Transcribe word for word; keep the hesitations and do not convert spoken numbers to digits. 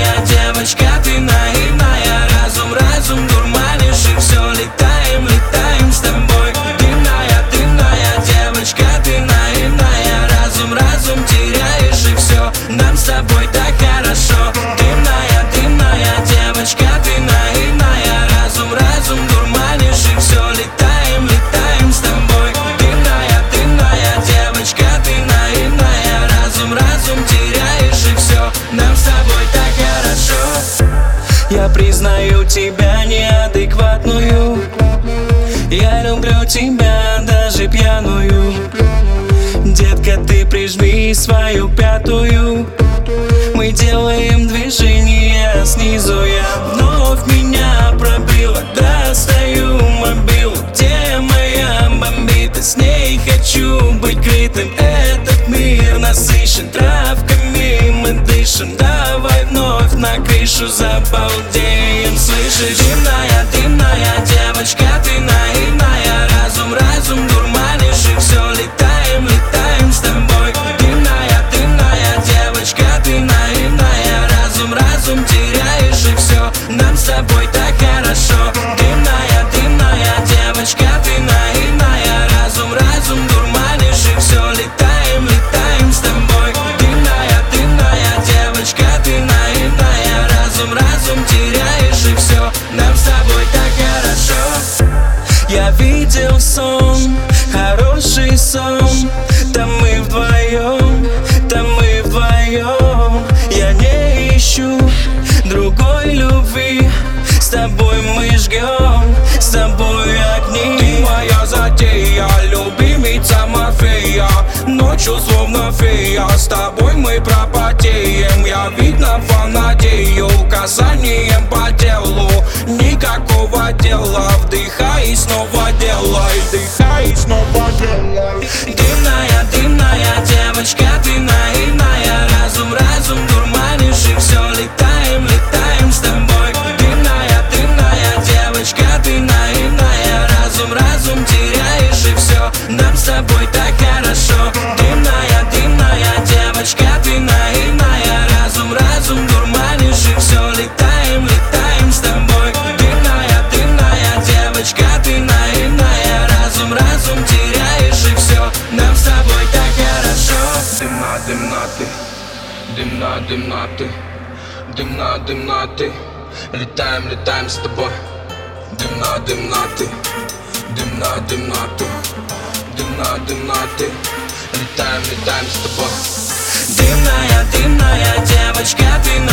дымная девочка, ты наивная. Разум, разум дурманишь, и все летаем, летаем с тобой. Дымная, дымная девочка, ты наивная. Разум, разум теряешь, и все нам с тобой так хорошо. Дымная, дымная девочка, ты наивная. Разум, разум дурманишь, и все летаем, летаем с тобой. Дымная, дымная девочка, ты наивная. Разум, разум теряешь, и все нам с тобой так хорошо. Я признаю тебя неадекватную. Я люблю тебя даже пьяную. Детка, ты прижми свою пятую. Мы делаем движение снизу. Я вновь меня пробила. Достаю мобилу. Где моя бомбита? С ней хочу быть крытым. Этот мир насыщен травками, мы дышим. Давай вновь на крышу забалдеем. Слышишь? Дымная, дымная девочка, ты наивная. Разум, разум дурманишь, и все летаем, летаем с тобой. Дымная, дымная девочка, ты наивная. Разум, разум теряешь, и все нам с тобой так хорошо. Дымная, дымная девочка, ты наивная. Разум, разум дурманишь, и все летаем, летаем с тобой. Дымная, дымная девочка, ты наивная. Разум, разум теряешь, и все нам с тобой так хорошо. Я видел сон, хороший сон. Там мы вдвоем, там мы вдвоем. Я не ищу другой любви. С тобой мы жгем, с тобой огни. Ты моя затея, любимица Мафея. Ночью словно фея, с тобой мы пропотеем. Я видно фанатею, касанием по телу. Никакого дела, вдыхай и снова делай. Вдыхай и снова делай. Дымная, дымная девочка, ты наивная. Разум, разум дурманишь, и все летаем, летаем с тобой. Дымная, дымная девочка, ты наивная. Разум, разум теряешь, и все нам с тобой так хорошо. Дымная, дымная девочка, ты наивная. Разум, разум дурманишь, и все летаем, летаем с тобой. Дымная, дымная девочка, ты наивная. Разум, разум теряешь, и все нам с тобой так хорошо. Дымна, дымна ты, дымна, дымна ты, дымна, дымна ты. Летаем, летаем с тобой. Дымна, дымна ты, дымна, дымна ты, дымна, дымна ты. Летаем, летаем с тобой. Дымная, дымная девочка, ты